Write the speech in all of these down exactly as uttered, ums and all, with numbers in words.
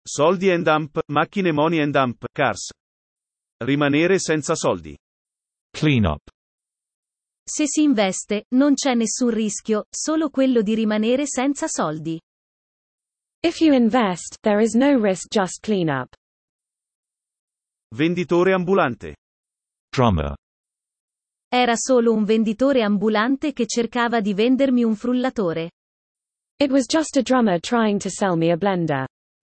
Soldi and dump, macchine money and dump, cars. Rimanere senza soldi. Clean up. Se si investe, non c'è nessun rischio, solo quello di rimanere senza soldi. If you invest, there is no risk, just clean up. Venditore ambulante. Drummer. Era solo un venditore ambulante che cercava di vendermi un frullatore. It was just a drummer trying to sell me a blender.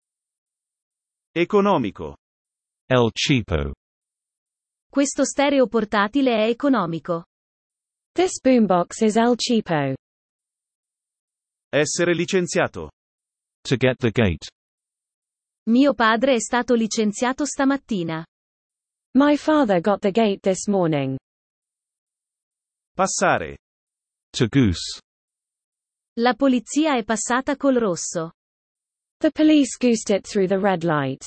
Economico. El cheapo. Questo stereo portatile è economico. This boombox is el cheapo. Essere licenziato. To get the gate. Mio padre è stato licenziato stamattina. My father got the gate this morning. Passare. To goose. La polizia è passata col rosso. The police goosed it through the red light.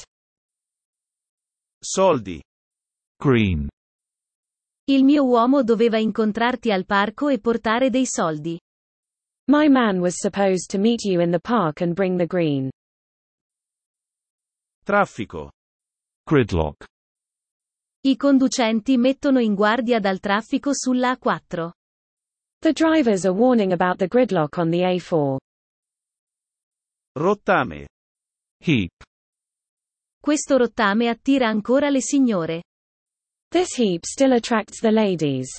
Soldi. Green. Il mio uomo doveva incontrarti al parco e portare dei soldi. My man was supposed to meet you in the park and bring the green. Traffico. Gridlock. I conducenti mettono in guardia dal traffico sulla A quattro. The drivers are warning about the gridlock on the A four. Rottame. Heap. Questo rottame attira ancora le signore. This heap still attracts the ladies.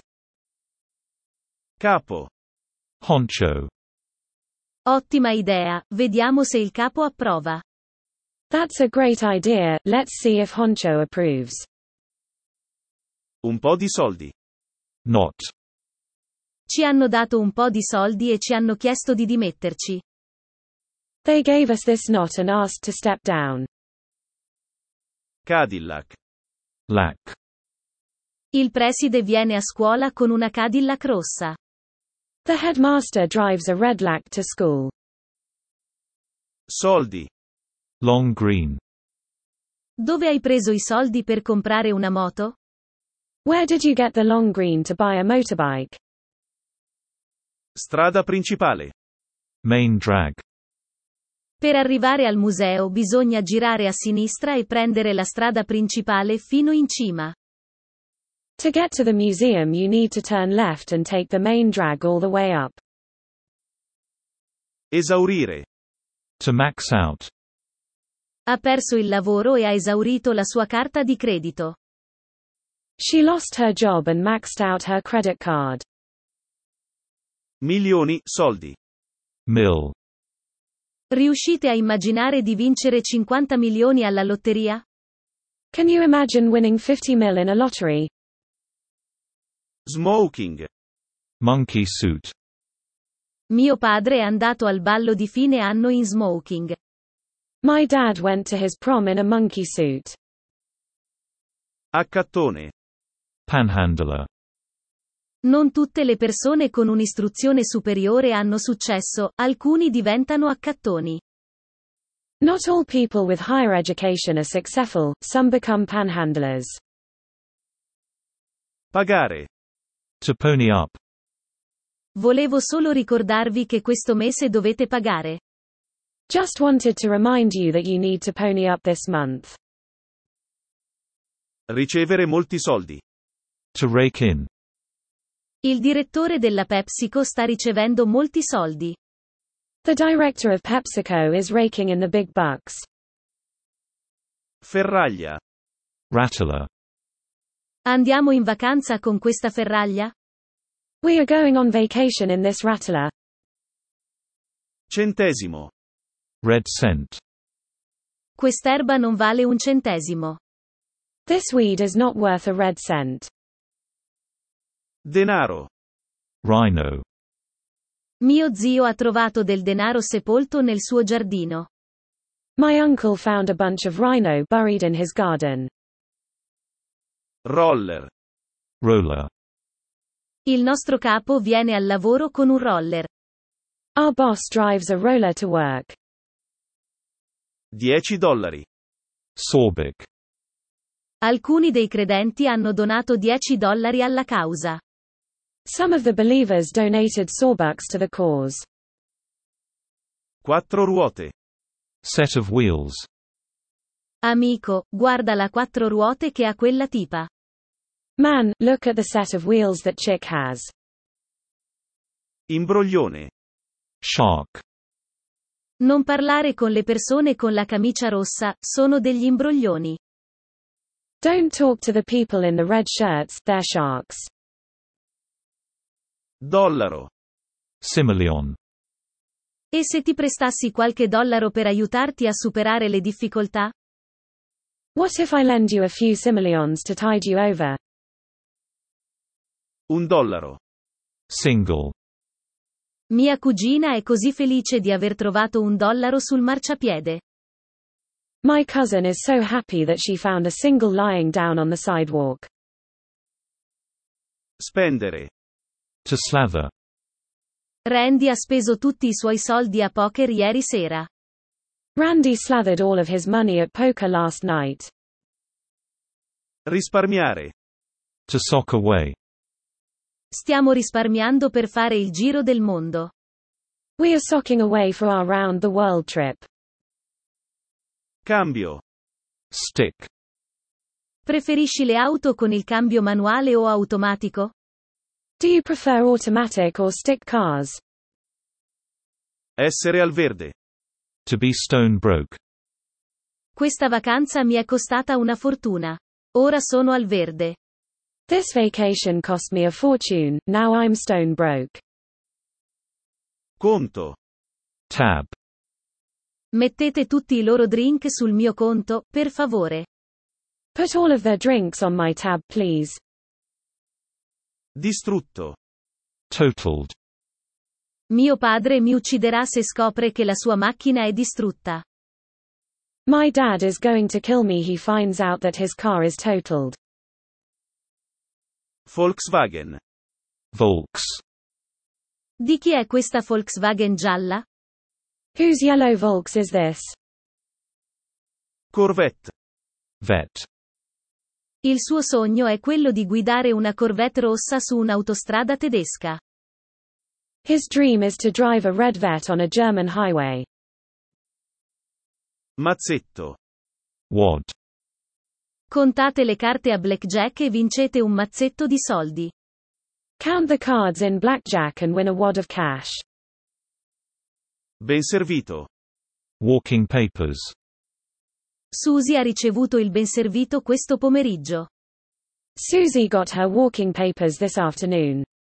Capo. Honcho. Ottima idea, vediamo se il capo approva. That's a great idea, let's see if Honcho approves. Un po' di soldi. Not. Ci hanno dato un po' di soldi e ci hanno chiesto di dimetterci. They gave us this knot and asked to step down. Cadillac. Lack. Il preside viene a scuola con una Cadillac rossa. The headmaster drives a red lack to school. Soldi. Long green. Dove hai preso i soldi per comprare una moto? Where did you get the long green to buy a motorbike? Strada principale. Main drag. Per arrivare al museo bisogna girare a sinistra e prendere la strada principale fino in cima. To get to the museum you need to turn left and take the main drag all the way up. Esaurire. To max out. Ha perso il lavoro e ha esaurito la sua carta di credito. She lost her job and maxed out her credit card. Milioni, soldi. Mill. Riuscite a immaginare di vincere cinquanta milioni alla lotteria? Can you imagine winning fifty mil in a lottery? Smoking. Monkey suit. Mio padre è andato al ballo di fine anno in smoking. My dad went to his prom in a monkey suit. Accattone. Panhandler. Non tutte le persone con un'istruzione superiore hanno successo, alcuni diventano accattoni. Not all people with higher education are successful, some become panhandlers. Pagare. To pony up. Volevo solo ricordarvi che questo mese dovete pagare. Just wanted to remind you that you need to pony up this month. Ricevere molti soldi. To rake in. Il direttore della PepsiCo sta ricevendo molti soldi. The director of PepsiCo is raking in the big bucks. Ferraglia. Rattler. Andiamo in vacanza con questa ferraglia? We are going on vacation in this rattler. Centesimo. Red cent. Quest'erba non vale un centesimo. This weed is not worth a red cent. Denaro. Rhino. Mio zio ha trovato del denaro sepolto nel suo giardino. My uncle found a bunch of rhino buried in his garden. Roller. Roller. Il nostro capo viene al lavoro con un roller. Our boss drives a roller to work. dieci dollari. Sorbic. Alcuni dei credenti hanno donato dieci dollari alla causa. Some of the believers donated sawbucks to the cause. Quattro ruote. Set of wheels. Amico, guarda la quattro ruote che ha quella tipa. Man, look at the set of wheels that chick has. Imbroglione. Shark. Non parlare con le persone con la camicia rossa, sono degli imbroglioni. Don't talk to the people in the red shirts, they're sharks. Dollaro. Simeleon. E se ti prestassi qualche dollaro per aiutarti a superare le difficoltà? What if I lend you a few simoleons to tide you over? Un dollaro. Single. Mia cugina è così felice di aver trovato un dollaro sul marciapiede. My cousin is so happy that she found a single lying down on the sidewalk. Spendere. To slather. Randy ha speso tutti i suoi soldi a poker ieri sera. Randy slathered all of his money at poker last night. Risparmiare. To sock away. Stiamo risparmiando per fare il giro del mondo. We are socking away for our round the world trip. Cambio. Stick. Preferisci le auto con il cambio manuale o automatico? Do you prefer automatic or stick cars? Essere al verde. To be stone broke. Questa vacanza mi è costata una fortuna. Ora sono al verde. This vacation cost me a fortune, now I'm stone broke. Conto. Tab. Mettete tutti i loro drink sul mio conto, per favore. Put all of their drinks on my tab, please. Distrutto. Totaled. Mio padre mi ucciderà se scopre che la sua macchina è distrutta. My dad is going to kill me he finds out that his car is totaled. Volkswagen. Volks. Di chi è questa Volkswagen gialla? Whose yellow Volks is this? Corvette. Vet. Il suo sogno è quello di guidare una Corvette rossa su un'autostrada tedesca. His dream is to drive a red Vet on a German highway. Mazzetto. Wad. Contate le carte a blackjack e vincete un mazzetto di soldi. Count the cards in blackjack and win a wad of cash. Ben servito. Walking papers. Susie ha ricevuto il benservito questo pomeriggio. Susie got her walking papers this afternoon.